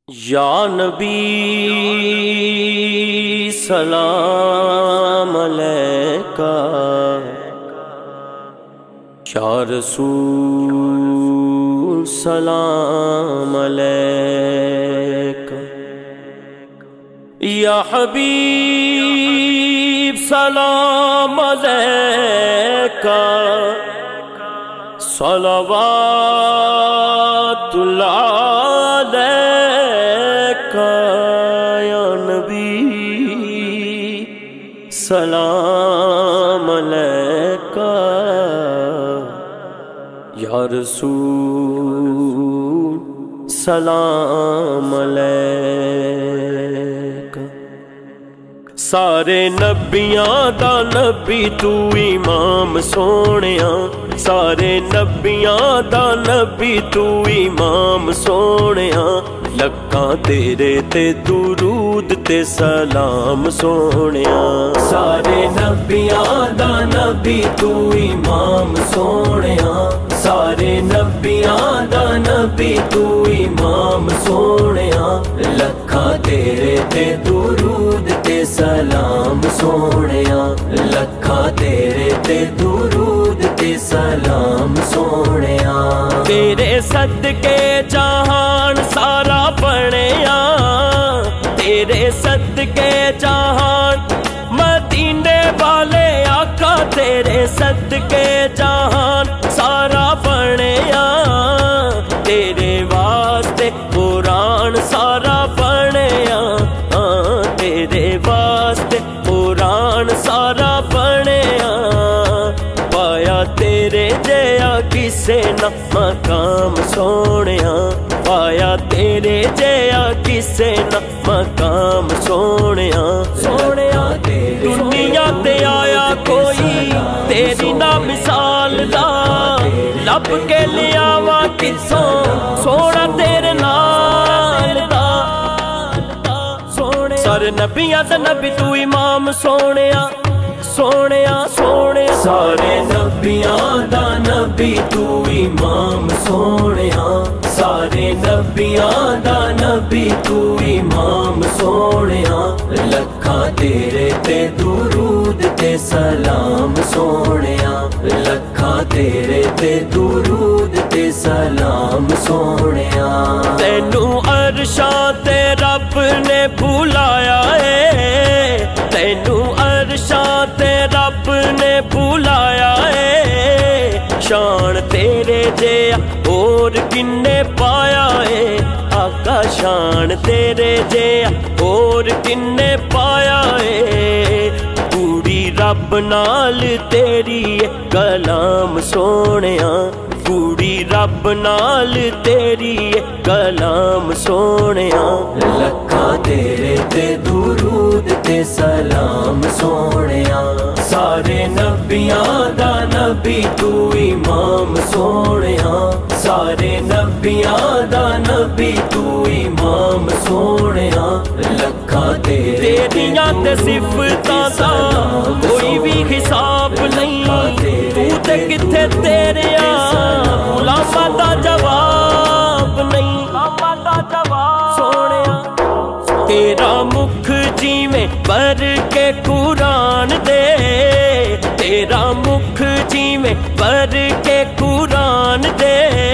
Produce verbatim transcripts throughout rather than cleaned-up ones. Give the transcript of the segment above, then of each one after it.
या नबी सलाम अलैका, या रसूल सलाम अलैका, या हबीब सलाम अलैका, सलवातुल्लाह अलैका, या नबी सलाम अलैका, या रसूल सलाम अलैका। सारे नबियां दा नबी तू इमाम सोहणिया, सारे नबियां दा नबी तू इमाम सोहणिया, लक्कां तेरे ते दुरूद ते सलाम सोहणिया। सारे नबियां दा नबी तू इमाम सोहणिया, सारे नबियां दा नबी तू इमाम सोहणिया, लक्कां तेरे ते दुरूद ते सलाम सोहणिया, लक्कां तेरे ते दुरूद ते सलाम सोहणिया। तेरे सदके जहान सारा बणिया, तेरे सदके जहान मदीने वाले आका, तेरे सदके जहान सारा बणिया, तेरे वास्ते कुरान सारा बणिया, तेरे वास्ते कुरान सारा बणिया, पाया तेरे जया किसे न मकाम सोहणिया, पाया तेरे जया किसे न मकाम सोहणिया। सोहणिया दुनिया ते आया कोई तेरी ना मिसाल दा, लब के लियावा किसों सोहना तेरे नाल दा। सारे नबियां दा नबी तू इमाम सोहणिया, सोहणिया सोहणिया। सारे नबियां दा नबी तू इमाम सोहणिया, सारे नबियां दा नबी तू इमाम सोहणिया, लक्कां तेरे ते दुरूद ते सलाम सोहणिया, लक्कां तेरे ते दुरूद ते सलाम सोहणिया। तैनू अरशां ते रब ने बुलाया है, तैनू अरशां ते रब ने बुलाया है, शान तेरे जेहा और किन्ने पाया है, आका शान तेरे जेहा और किन्ने पाया है। पूरी रब नाल तेरी कलाम सोहणिया, पूरी रब नाल तेरी कलाम सोहणिया, लक्कां तेरे ते दुरूद ते सलाम सोहणिया। सारे नबियां दा नबी तू इमाम सोहणिया, सारे नबियां दा नबी तू इमाम सोहणिया, लक्कां तेरे तेरियां ते सिफतां दा कोई भी हिसाब नहीं, तू ते किथे तेरियां गुलामां दा जवाब नहीं, सोहणिया। तेरा मुख जिवें पर के कुरान दे, तेरा मुख जिवें पर के कुरान दे,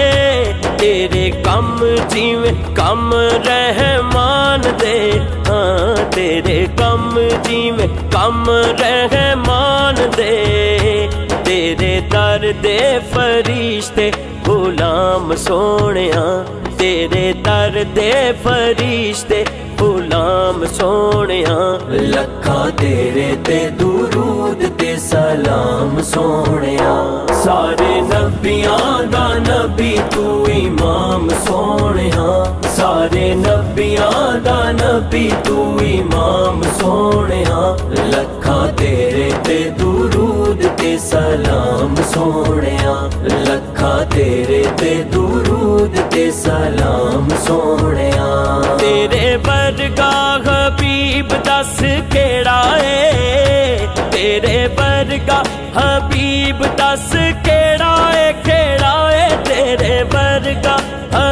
तेरे कम जिवें कम रहमान दे, हाँ तेरे कम जिवें कम रहमान दे, तेरे दर दे फरिश्ते गुलाम सोहणिया, तेरे दर दे फरिश्ते गुलाम सोहणिया, लक्कां तेरे ते दुरूद ते सलाम सोहणिया। सारे नबियां दा नबी तू इमाम सोहणिया, सारे नबियां दा नबी तू इमाम सोहणिया, लक्कां तेरे ते दुरूद ते सलाम सोहणिया, लक्कां तेरे ते दुरूद ते सलाम सोहणिया। तेरे वर्गा हबीब दस केड़ा है, तेरे वर्गा हबीब दस केड़ा है, केड़ा है तेरे वर्गा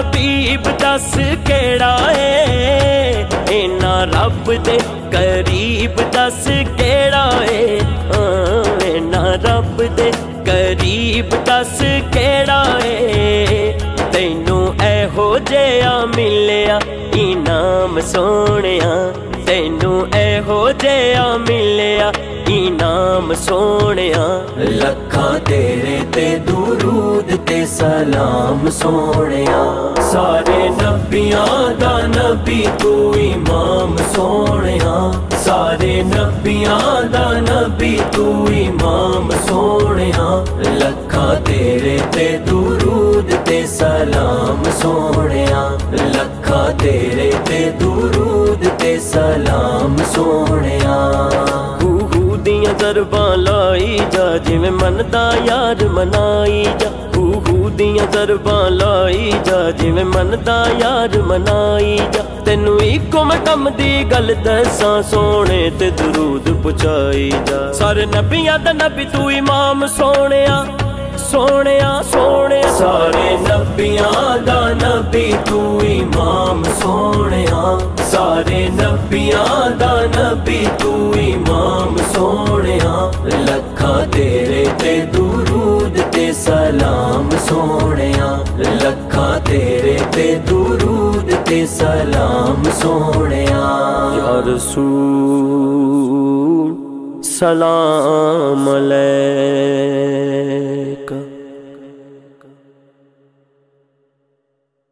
हबीब दस केड़ा है, इना रब दे करीब दस केड़ा है, इना रब दे करीब दस केड़ा है। तैनू ऐहो जेहा मिलिया इनाम सोहणिया, तैनू ऐहो जेहा मिलिया इनाम सोहणिया। लखां तेरे ते दुरूद ते सलाम सोहणिया, सारे नबियां दा नबी तू इमाम सोहणिया, सारे नबियां दा नबी तू इमाम सोहणिया। लखां तेरे ते दुरूद ते सलाम सोहणिया, लखां तेरे ते दुरूद ते सलाम सोहणिया। दियां दरबां लाई जा जिवें मनदा यार मनाई जा, हू दियां दरबां लाई जा जिवें मनदा यार मनाई जा। तैनू इको मैं कम दी गल दसां सोहणे ते दरूद पुचाई जा। सारे नबियां दा नबी तू इमाम सोहणिया, सोहणिया सोहणिया। सारे नबियां दा नबी तू इमाम सोहणिया, सारे नबियां दा नबी तू इमाम सोहणिया। लखां तेरे ते दुरूद ते सलाम सोहणिया, लखां तेरे ते दुरूद ते सलाम सोहणिया। या रसूल सलाम अलैका।